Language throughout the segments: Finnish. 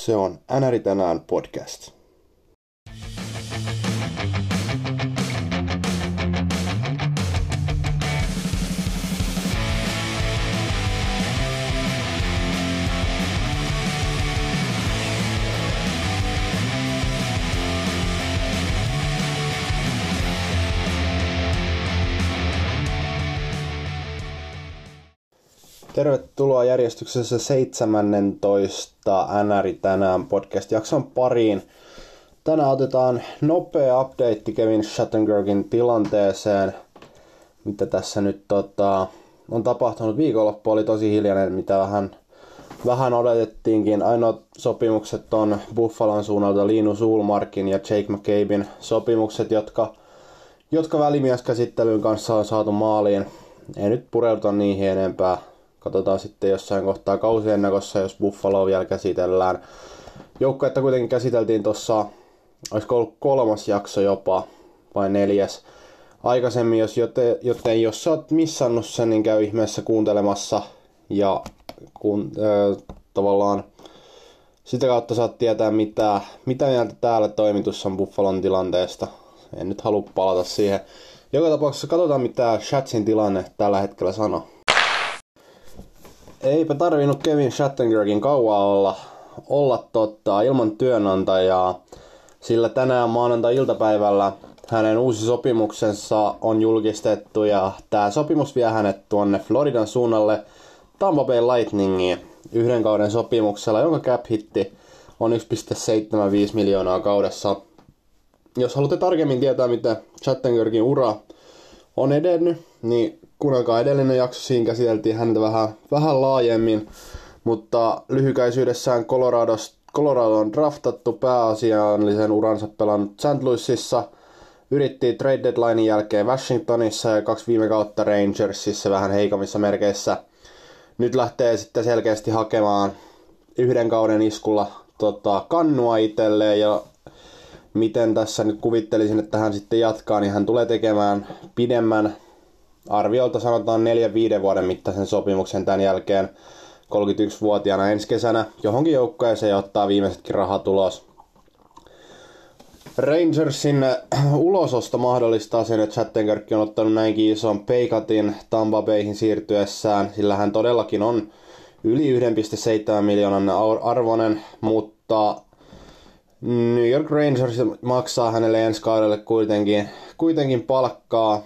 Se on NR tänään podcast. Tervetuloa järjestyksessä 17 NR tänään podcast-jakson pariin. Tänään otetaan nopea update Kevin Shattenkirkin tilanteeseen. Mitä tässä nyt on tapahtunut. Viikonloppu oli tosi hiljainen, mitä vähän odotettiinkin. Ainoat sopimukset on Buffalon suunnalta Linus Ullmarkin ja Jake McCaben sopimukset, jotka välimieskäsittelyn kanssa on saatu maaliin. Ei nyt pureuduta niihin enempää. Katsotaan sitten jossain kohtaa kausiennakossa, jos Buffalo vielä käsitellään. Joukkuetta kuitenkin käsiteltiin tuossa, olisiko ollut 3. jakso jopa, vai 4. aikaisemmin, joten jos sä oot missannut sen, niin käy ihmeessä kuuntelemassa. Ja tavallaan sitä kautta saat tietää, mitä mieltä täällä toimitus on Buffalon tilanteesta. En nyt halua palata siihen. Joka tapauksessa katsotaan, mitä Shatsin tilanne tällä hetkellä sanoo. Eipä tarvinnut Kevin Shattenkirkin kauan olla ilman työnantajaa, sillä tänään maanantai-iltapäivällä hänen uusi sopimuksensa on julkistettu ja tämä sopimus vie hänet tuonne Floridan suunnalle Tampa Bay Lightningiin 1 kauden sopimuksella, jonka cap-hitti on 1,75 miljoonaa kaudessa. Jos haluatte tarkemmin tietää, miten Shattenkirkin ura on edennyt, niin kuunnelkaa edellinen jakso, siinä käsiteltiin häntä vähän laajemmin, mutta lyhykäisyydessään Colorado on draftattu pääasiallisen uransa pelannut St. Louisissa, yritti trade deadlinein jälkeen Washingtonissa ja 2 viime kautta Rangersissa vähän heikommissa merkeissä. Nyt lähtee sitten selkeästi hakemaan 1 kauden iskulla kannua itselleen, ja miten tässä nyt kuvittelisin, että hän sitten jatkaa, niin hän tulee tekemään pidemmän, arviolta sanotaan 4-5 vuoden mittaisen sopimuksen tämän jälkeen 31-vuotiaana ensi kesänä johonkin joukkueeseen ja ottaa viimeisetkin rahat ulos. Rangersin ulososto mahdollistaa sen, että Shattenkirk on ottanut näinkin ison paycutin Tampa Bayhin siirtyessään, sillä hän todellakin on yli 1,7 miljoonan arvoinen, mutta New York Rangers maksaa hänelle ensi kaudelle kuitenkin palkkaa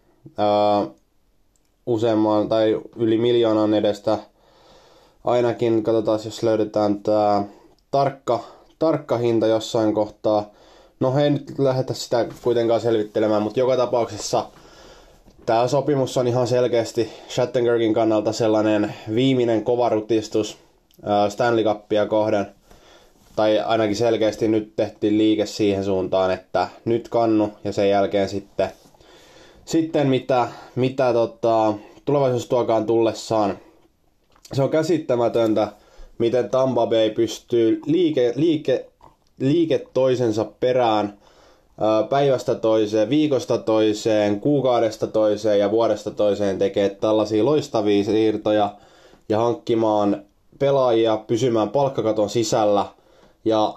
useamman tai yli 1 miljoonan edestä. Ainakin katsotaan, jos löydetään tämä tarkka hinta jossain kohtaa. No ei nyt lähdetä sitä kuitenkaan selvittelemään, mutta joka tapauksessa tämä sopimus on ihan selkeästi Shattenkirkin kannalta sellainen viimeinen kova rutistus Stanley Cupia kohden. Tai ainakin selkeästi nyt tehtiin liike siihen suuntaan, että nyt kannu ja sen jälkeen sitten mitä tulevaisuus tuokaan tullessaan. Se on käsittämätöntä, miten Tampa Bay pystyy liike toisensa perään päivästä toiseen, viikosta toiseen, kuukaudesta toiseen ja vuodesta toiseen tekee tällaisia loistavia siirtoja ja hankkimaan pelaajia pysymään palkkakaton sisällä. Ja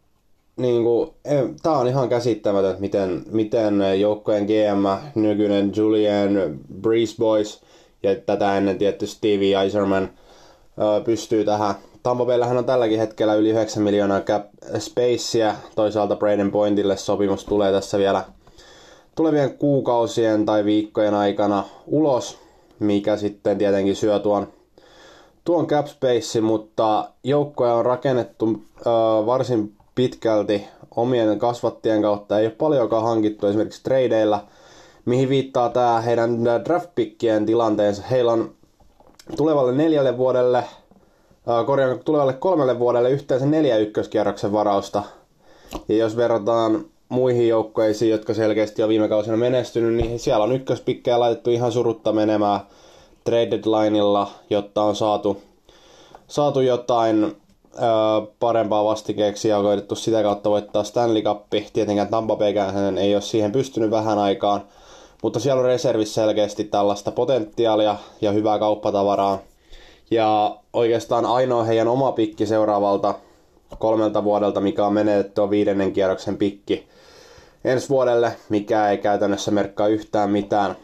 tää on ihan käsittämätöntä, miten joukkojen GM, nykyinen Julian Brisebois ja tätä ennen tietysti Stevie Yzerman pystyy tähän. Tampa Bayllähän on tälläkin hetkellä yli 9 miljoonaa cap spacea. Toisaalta Braden Pointille sopimus tulee tässä vielä tulevien kuukausien tai viikkojen aikana ulos, mikä sitten tietenkin syö tuon cap space, mutta joukkoja on rakennettu varsin pitkälti omien kasvattien kautta. Ei ole paljonkaan hankittu esimerkiksi tradeilla, mihin viittaa tämä heidän draftpickien tilanteensa. Heillä on tulevalle 3 vuodelle yhteensä 4 ykköskierroksen varausta. Ja jos verrataan muihin joukkueisiin, jotka selkeästi on viime kausina menestynyt, niin siellä on ykköspikkejä laitettu ihan surutta menemään trade deadlineilla, jotta on saatu jotain parempaa vastikeeksi ja koitettu sitä kautta voittaa Stanley Cup. Tietenkään Tampa Baykään ei ole siihen pystynyt vähän aikaan, mutta siellä on reservissä selkeästi tällaista potentiaalia ja hyvää kauppatavaraa. Ja oikeastaan ainoa heidän oma pikki seuraavalta 3 vuodelta, mikä on menetetty on 5. kierroksen pikki ensi vuodelle, mikä ei käytännössä merkkaa yhtään mitään.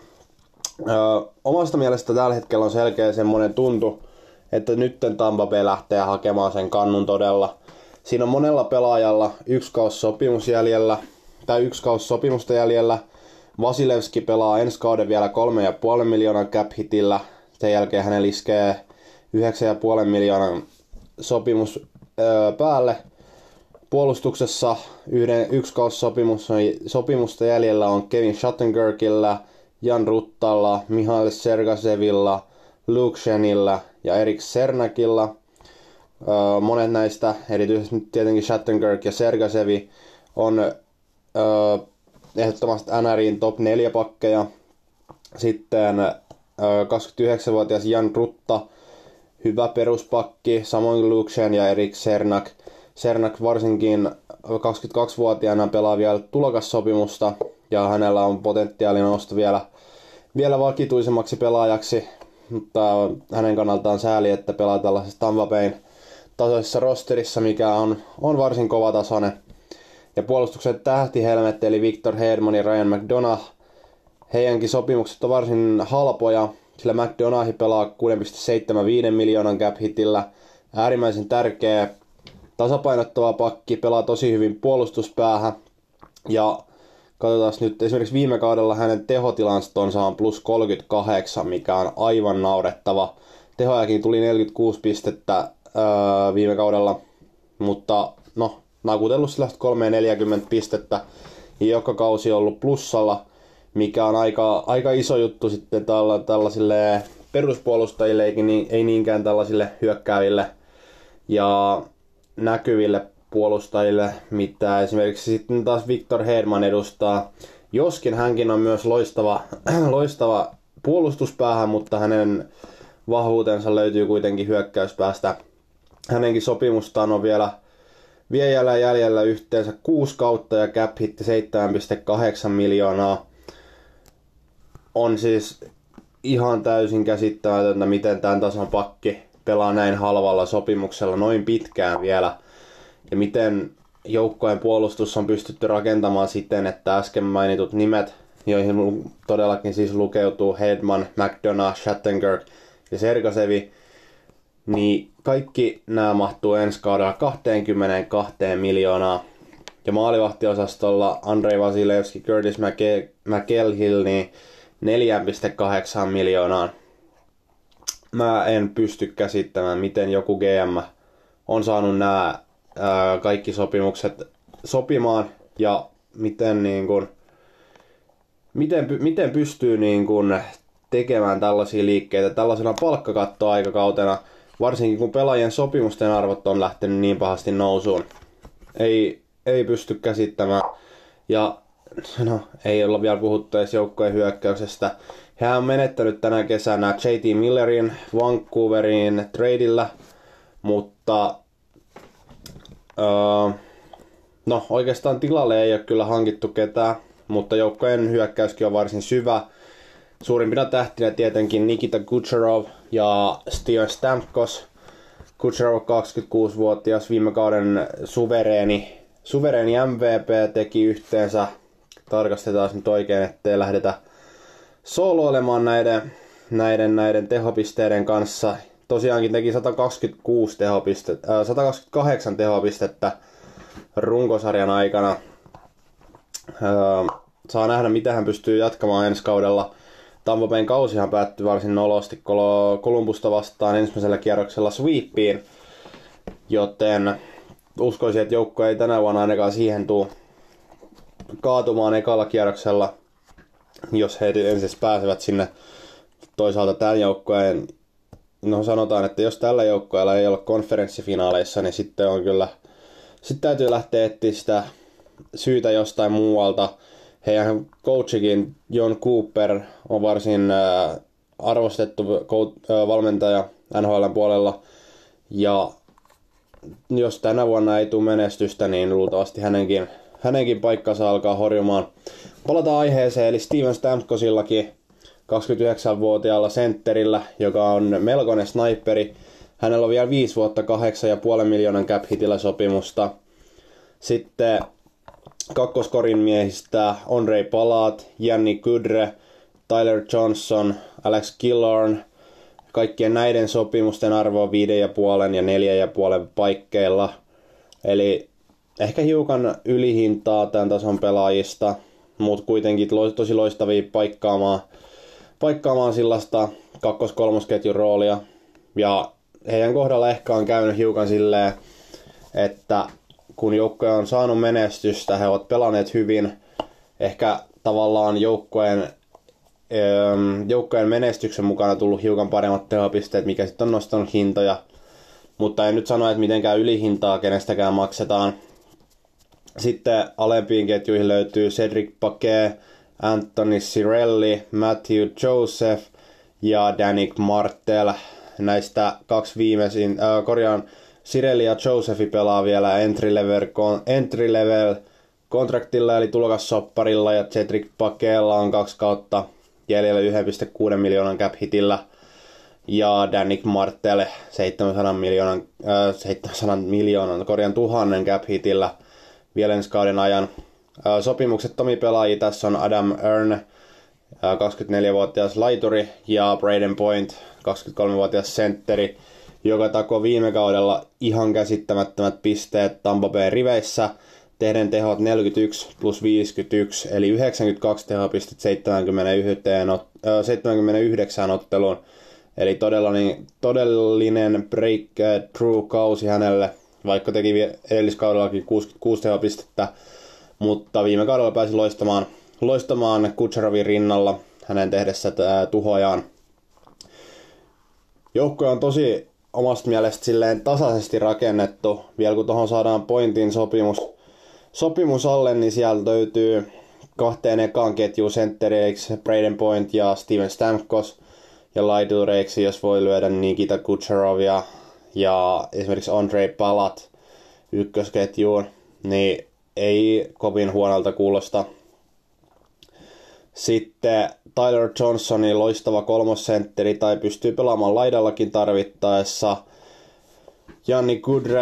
Omasta mielestä tällä hetkellä on selkeä semmoinen tuntu, että nyt Tampa Bay lähtee hakemaan sen kannun todella. Siinä on monella pelaajalla 1 kausi sopimus jäljellä, tai 1 kausi sopimusta jäljellä. Vasilevski pelaa ensi kauden vielä 3,5 miljoonan cap hitillä. Sen jälkeen hänen iskee 9,5 miljoonan sopimus päälle. Puolustuksessa 1 kausi sopimusta jäljellä on Kevin Shattenkirkillä, Jan Ruttalla, Mihail Sergasevilla, Luke Schennillä ja Erik Cernakilla. Monet näistä, erityisesti nyt tietenkin Shattenkirk ja Sergasevi, on ehdottomasti NRIin top 4 pakkeja. Sitten 29-vuotias Jan Rutta, hyvä peruspakki, samoin Luke Schenn ja Erik Cernak. Cernak varsinkin 22-vuotiaana pelaa vielä tulokassopimusta ja hänellä on potentiaalinen nosto vielä vakituisemmaksi pelaajaksi, mutta hänen kannaltaan sääli, että pelaa tällaisessa Tampa Bayn tasoisessa rosterissa, mikä on varsin kovatasoinen. Ja puolustuksen tähtihelmetti eli Victor Hedman ja Ryan McDonough, heidänkin sopimukset on varsin halpoja, sillä McDonough pelaa 6,75 miljoonan cap hitillä. Äärimmäisen tärkeä tasapainottava pakki, pelaa tosi hyvin puolustuspäähän. Ja katsotaan nyt, esimerkiksi viime kaudella hänen tehotilastonsa on plus 38, mikä on aivan naurettava. Tehojakin tuli 46 pistettä viime kaudella, mutta no, nakutellut sillä 340 pistettä ja joka kausi on ollut plussalla, mikä on aika iso juttu sitten tällaisille peruspuolustajille, ei niinkään tällaisille hyökkääville ja näkyville puolustajille, mitä esimerkiksi sitten taas Victor Hedman edustaa. Joskin hänkin on myös loistava puolustuspäähän, mutta hänen vahvuutensa löytyy kuitenkin hyökkäyspäästä. Hänenkin sopimustaan on vielä jäljellä yhteensä 6 kautta ja cap hitti 7,8 miljoonaa. On siis ihan täysin käsittämätöntä, miten tämän tason pakki pelaa näin halvalla sopimuksella noin pitkään vielä. Ja miten joukkojen puolustus on pystytty rakentamaan siten, että äsken mainitut nimet, joihin todellakin siis lukeutuu Hedman, McDonough, Shattenkirk ja Sergasevi, niin kaikki nämä mahtuu ensi kaudella 22 miljoonaa. Ja maalivahtiosastolla Andrei Vasilevski, Curtis McElhill, niin 4,8 miljoonaan. Mä en pysty käsittämään, miten joku GM on saanut nämä kaikki sopimukset sopimaan ja miten pystyy tekemään tällaisia liikkeitä tällaisena palkkakattoaikakautena, varsinkin kun pelaajien sopimusten arvot on lähtenyt niin pahasti nousuun. Ei pysty käsittämään. Ja no, ei olla vielä puhuttu edes joukkojen hyökkäyksestä. Hän on menettänyt tänä kesänä J.T. Millerin Vancouverin tradeillä, mutta no oikeastaan tilalle ei ole kyllä hankittu ketään, mutta joukkojen hyökkäyskin on varsin syvä. Suurimpina tähtinä tietenkin Nikita Kucherov ja Steven Stamkos. Kucherov 26-vuotias, viime kauden suvereeni MVP teki yhteensä, tarkastetaan nyt oikein, ettei lähdetä sooloilemaan näiden tehopisteiden kanssa. Tosiaankin teki 128 tehopistettä runkosarjan aikana. Saa nähdä, mitä hän pystyy jatkamaan ensi kaudella. Tampa Bayn kausihan päättyi varsin nolosti Columbusta vastaan ensimmäisellä kierroksella sweepiin, joten uskoisin, että joukko ei tänä vuonna ainakaan siihen tule kaatumaan ekalla kierroksella, jos he ensin pääsevät sinne. Toisaalta tämän joukkojen, no sanotaan, että jos tällä joukkoilla ei ole konferenssifinaaleissa, niin sitten täytyy lähteä etsiä sitä syytä jostain muualta. Heidän coachikin John Cooper on varsin arvostettu valmentaja NHL:n puolella. Ja jos tänä vuonna ei tule menestystä, niin luultavasti hänenkin paikkansa alkaa horjumaan. Palataan aiheeseen, eli Steven Stamkosillakin 29-vuotiaalla sentterillä, joka on melkoinen sniperi. Hänellä on vielä 5 vuotta 8,5 miljoonan cap hitillä sopimusta. Sitten kakkoskorin miehistä Ondrej Palat, Janni Kudre, Tyler Johnson, Alex Killorn. Kaikkien näiden sopimusten arvo on 5,5 ja 4,5 paikkeilla. Eli ehkä hiukan ylihintaa tämän tason pelaajista, mutta kuitenkin tosi loistavia paikkaamaan sellaista kakkos-kolmosketjun roolia. Ja heidän kohdalla ehkä on käynyt hiukan silleen, että kun joukkue on saanut menestystä, he ovat pelanneet hyvin. Ehkä tavallaan joukkojen menestyksen mukana tullut hiukan paremmat tehopisteet, mikä sitten on nostanut hintoja. Mutta en nyt sano, että mitenkään ylihintaa kenestäkään maksetaan. Sitten alempiin ketjuihin löytyy Cedric Paquet, Anthony Cirelli, Matthew Joseph ja Danick Martel. Näistä kaksi viimeisin, Cirelli ja Josephi pelaa vielä entry level kontraktilla eli tulokassopparilla, ja Cedric Paquetlla on 2 kautta jäljellä 1,6 miljoonan cap hitillä. Ja Danick Martel 700 miljoonan tuhannen cap hitillä vielä ensi kauden ajan. Sopimuksettomia pelaajia tässä on Adam Earn, 24-vuotias laituri, ja Braden Point, 23-vuotias sentteri, joka takoi viime kaudella ihan käsittämättömät pisteet Tampa Bay riveissä, tehden tehot 41 plus 51, eli 92 tehopistet 79 otteluun. Eli todellinen breakthrough-kausi hänelle, vaikka teki edelliskaudellakin 66 tehopistettä, mutta viime kaudella pääsi loistamaan Kucherovin rinnalla hänen tehdessä tuhojaan. Joukkue on tosi omasta mielestä silleen tasaisesti rakennettu. Vielä kun tuohon saadaan Pointin sopimus alle, niin sieltä löytyy 2 ekaan ketjuun senttereiksi Braden Point ja Steven Stamkos, ja laitureiksi, jos voi lyödä Nikita Kucherovia ja esimerkiksi Ondrej Palat ykkösketjuun, niin ei kovin huonolta kuulosta. Sitten Tyler Johnsonin loistava kolmosentteri tai pystyy pelaamaan laidallakin tarvittaessa. Janni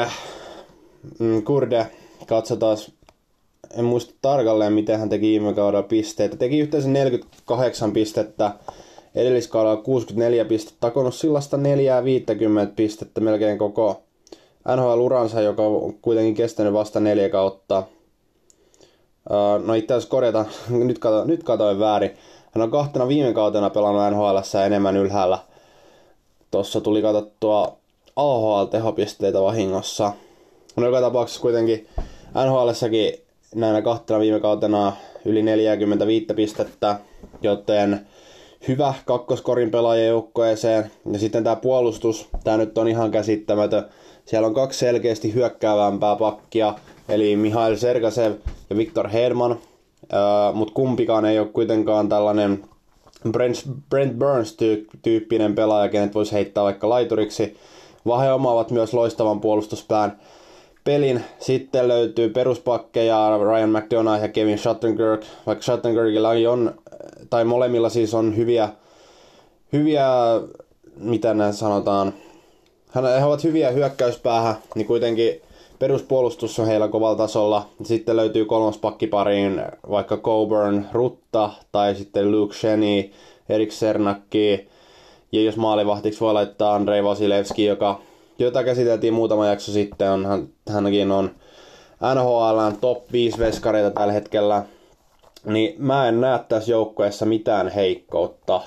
Kurde, katsotaan, en muista tarkalleen miten hän teki viime kaudella pisteitä. Teki yhteensä 48 pistettä, edelliskaudella 64 pistettä, takonut sillasta 4-50 pistettä melkein koko NHL-uransa, joka on kuitenkin kestänyt vasta 4 kautta. No itse asiassa korjataan, nyt katoin väärin. Hän on 2 viime kautena pelannut NHL:ssä enemmän ylhäällä. Tossa tuli katsottua AHL-tehopisteitä vahingossa. No joka tapauksessa kuitenkin NHL:ssäkin näinä 2 viime kautena yli 45 pistettä, joten hyvä kakkoskorin pelaajajoukkoeseen. Ja sitten tää puolustus, tää nyt on ihan käsittämätön. Siellä on 2 selkeästi hyökkäävämpää pakkia, eli Mihail Sergasev ja Victor Hedman, mutta kumpikaan ei ole kuitenkaan tällainen Brent Burns-tyyppinen pelaaja, kenet voisi heittää vaikka laituriksi, vaan he omaavat myös loistavan pelin. Sitten löytyy peruspakkeja Ryan McDonough ja Kevin Shattenkirk, vaikka Shattenkirkillä on, tai molemmilla siis on hyviä mitä ne sanotaan, he ovat hyviä hyökkäyspäähän, niin kuitenkin peruspuolustus on heillä kovalla tasolla. Sitten löytyy kolmospakkipariin vaikka Coburn, Rutta tai sitten Luke Sheney, Erik Sernakki. Ja jos maalivahtiksi voi laittaa Andrei Vasilevski, jota käsiteltiin muutama jakso sitten, hänkin on NHL:n top 5 veskareita tällä hetkellä. Niin mä en näe tässä joukkueessa mitään heikkoutta.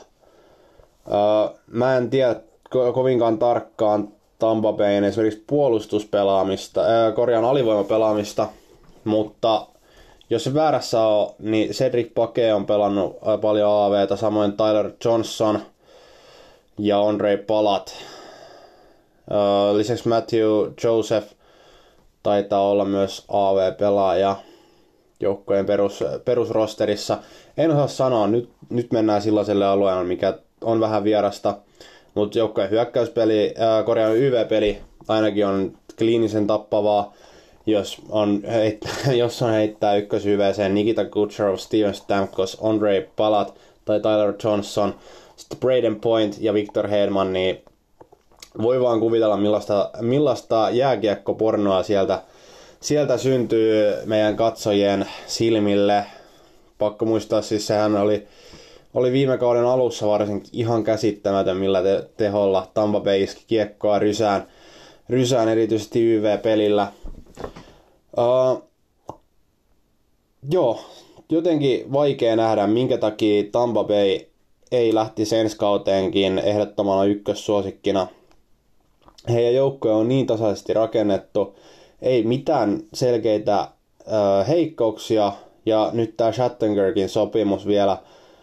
Mä en tiedä kovinkaan tarkkaan Tampa Bayn esimerkiksi puolustuspelaamista, alivoimapelaamista, mutta jos se väärässä on, niin Cedric Paquet on pelannut paljon AV:tä, samoin Tyler Johnson ja Ondrej Palat. Lisäksi Matthew Joseph taitaa olla myös AV-pelaaja joukkojen perusrosterissa. En osaa sanoa, nyt mennään sellaiselle alueelle, mikä on vähän vierasta, mutta joukkojen hyökkäyspeli, YV-peli ainakin on kliinisen tappavaa, jos on heittää ykkös-YV:seen Nikita Kucherov, Steven Stamkos, Ondrej Palat tai Tyler Johnson, sitten Braden Point ja Victor Hedman, niin voi vaan kuvitella millaista jääkiekkopornoa sieltä syntyy meidän katsojien silmille. Pakko muistaa, siis sehän oli viime kauden alussa varsinkin ihan käsittämätön, millä teholla Tampa Bay iski kiekkoa rysään erityisesti YV-pelillä. Joo, jotenkin vaikea nähdä, minkä takia Tampa Bay ei lähtisi ensi kauteenkin ehdottomana ykkössuosikkina. Heidän joukkue on niin tasaisesti rakennettu, ei mitään selkeitä heikkouksia, ja nyt tää Shattenkirkin sopimus vielä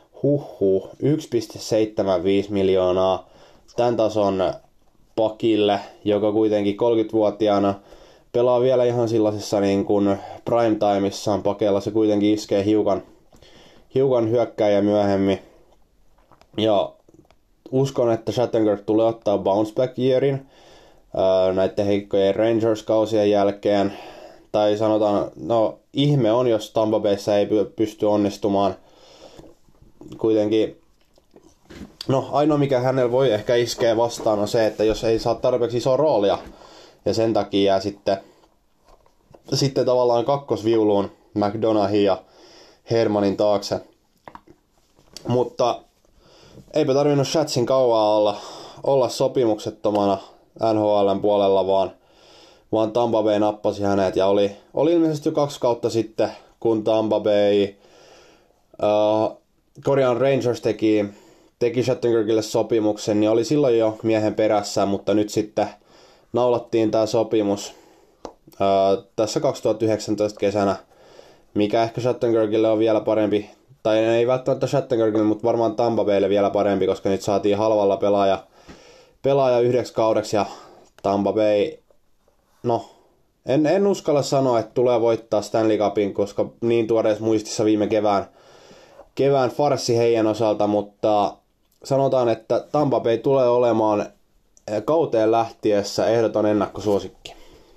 1,75 miljoonaa tämän tason pakille, joka kuitenkin 30-vuotiaana pelaa vielä ihan sellaisessa niin kuin prime-timeissaan pakeilla. Se kuitenkin iskee hiukan hyökkääjä myöhemmin. Ja uskon, että Shattenkirk tulee ottaa bounce back yearin näiden heikkojen Rangers-kausien jälkeen. Tai sanotaan, no ihme on, jos Tampa Bayssä ei pysty onnistumaan. Kuitenkin, no ainoa mikä hänellä voi ehkä iskeä vastaan on se, että jos ei saa tarpeeksi isoa roolia. Ja sen takia jää sitten tavallaan kakkosviuluun McDonaghin ja Hermanin taakse. Mutta eipä tarvinnut Shatsin kauan olla sopimuksettomana NHL:n puolella, vaan Tampa Bay nappasi hänet. Ja oli ilmeisesti jo 2 kautta sitten, kun Tampa Bay Rangers teki Shattenkirkille sopimuksen, niin oli silloin jo miehen perässä, mutta nyt sitten naulattiin tämä sopimus tässä 2019 kesänä, mikä ehkä Shattenkirkille on vielä parempi, tai ei välttämättä Shattenkirkille, mutta varmaan Tampa Baylle vielä parempi, koska nyt saatiin halvalla pelaaja 1 kaudeksi, ja Tampa Bay, no en uskalla sanoa, että tulee voittaa Stanley Cupin, koska niin tuoreessa muistissa viime kevään farssi heidän osalta, mutta sanotaan, että Tampa Bay tulee olemaan kauteen lähtiessä ehdoton ennakkosuosikki.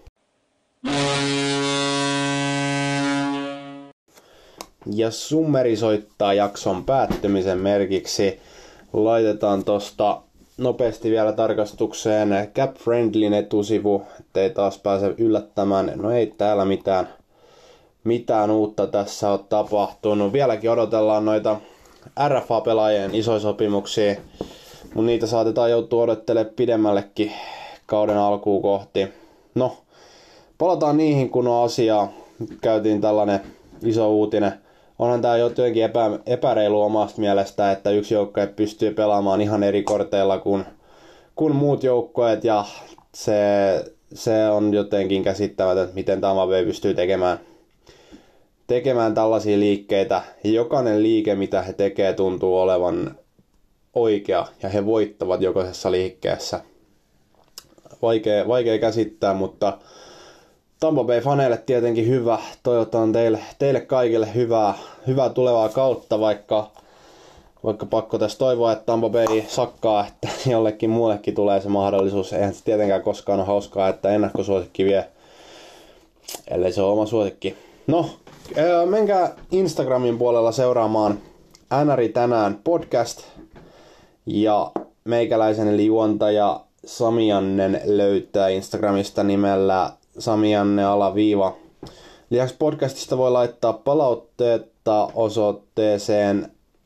Ja summerisoittaa jakson päättymisen merkiksi. Laitetaan tosta nopeasti vielä tarkastukseen Cap Friendlyn etusivu, ettei taas pääse yllättämään. No ei täällä mitään uutta tässä ole tapahtunut. Vieläkin odotellaan noita RFA-pelaajien isoja sopimuksia, mutta niitä saatetaan joutua odottelemaan pidemmällekin kauden alkuun kohti. No, palataan niihin kun on asiaa. Käytiin tällainen iso uutinen. Onhan tää jotenkin epäreilu omasta mielestä, että yksi joukkue pystyy pelaamaan ihan eri korteilla kuin muut joukkueet, ja se on jotenkin käsittämätöntä, miten Tampa Bay pystyy tekemään tällaisia liikkeitä. Jokainen liike, mitä he tekee, tuntuu olevan oikea, ja he voittavat jokaisessa liikkeessä. Vaikea käsittää, mutta Tampa Bay faneille tietenkin hyvä. Toivotan teille kaikille hyvää tulevaa kautta, vaikka pakko tässä toivoa, että Tampa Bay sakkaa, että jollekin muullekin tulee se mahdollisuus. Eihän se tietenkään koskaan ole hauskaa, että ennakkosuosikki vie, ellei se ole oma suosikki. No, menkää Instagramin puolella seuraamaan NRI tänään podcast, ja meikäläisen eli juontaja Samiannen löytää Instagramista nimellä Samianne_. Lisäksi podcastista voi laittaa palautteetta osoitteeseen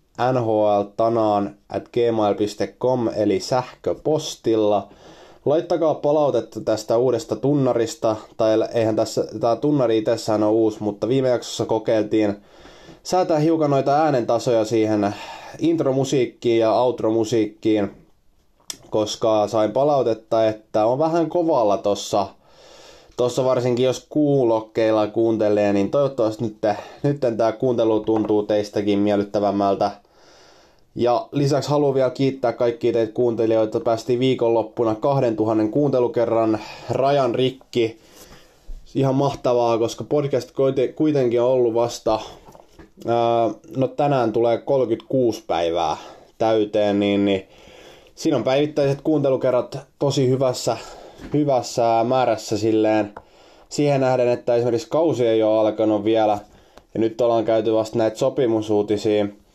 nhltanaan@gmail.com eli sähköpostilla. Laittakaa palautetta tästä uudesta tunnarista, tai eihän tämä tunnari itsessään ole uusi, mutta viime jaksossa kokeiltiin säätää hiukan noita äänentasoja siihen intromusiikkiin ja outromusiikkiin, koska sain palautetta, että on vähän kovalla tossa varsinkin jos kuulokkeilla kuuntelee, niin toivottavasti nyt tämä kuuntelu tuntuu teistäkin miellyttävämmältä. Ja lisäksi haluan vielä kiittää kaikkia teitä kuuntelijoita. Päästiin viikonloppuna 2000 kuuntelukerran rajan rikki. Ihan mahtavaa, koska podcast kuitenkin on ollut vasta, no tänään tulee 36 päivää täyteen, niin siinä on päivittäiset kuuntelukerrat tosi hyvässä määrässä silleen. Siihen nähden, että esimerkiksi kausi ei ole alkanut vielä, ja nyt ollaan käyty vasta näitä sopimusuutisia.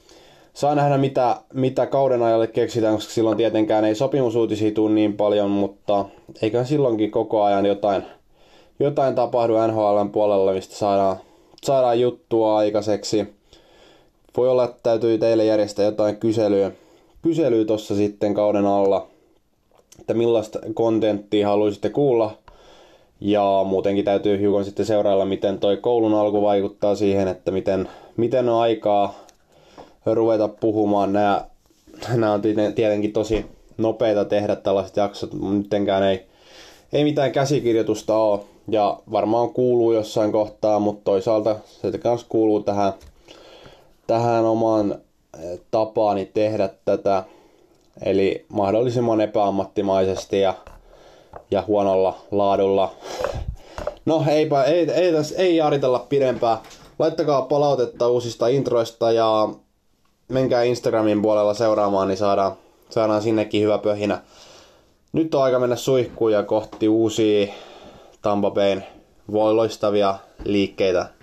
saa nähdä mitä kauden ajalle keksitään, koska silloin tietenkään ei sopimusuutisia tule niin paljon, mutta eiköhän silloinkin koko ajan jotain tapahdu NHL:n puolella, mistä saadaan juttua aikaiseksi. Voi olla, että täytyy teille järjestää jotain kyselyä tuossa sitten kauden alla, että millaista kontenttia haluaisitte kuulla. Ja muutenkin täytyy hiukan sitten seurailla, miten toi koulun alku vaikuttaa siihen, että miten on aikaa ruveta puhumaan. Nämä on tietenkin tosi nopeita tehdä tällaiset jaksot, mitenkään ei mitään käsikirjoitusta ole. Ja varmaan kuuluu jossain kohtaa, mutta toisaalta se myös kuuluu tähän omaan tapaani tehdä tätä. Eli mahdollisimman epäammattimaisesti ja huonolla laadulla. No ei jaaritella pidempään. Laittakaa palautetta uusista introista ja menkää Instagramin puolella seuraamaan, niin saadaan sinnekin hyvä pöhinä. Nyt on aika mennä suihkuun ja kohti uusia Tampa Bayn loistavia liikkeitä.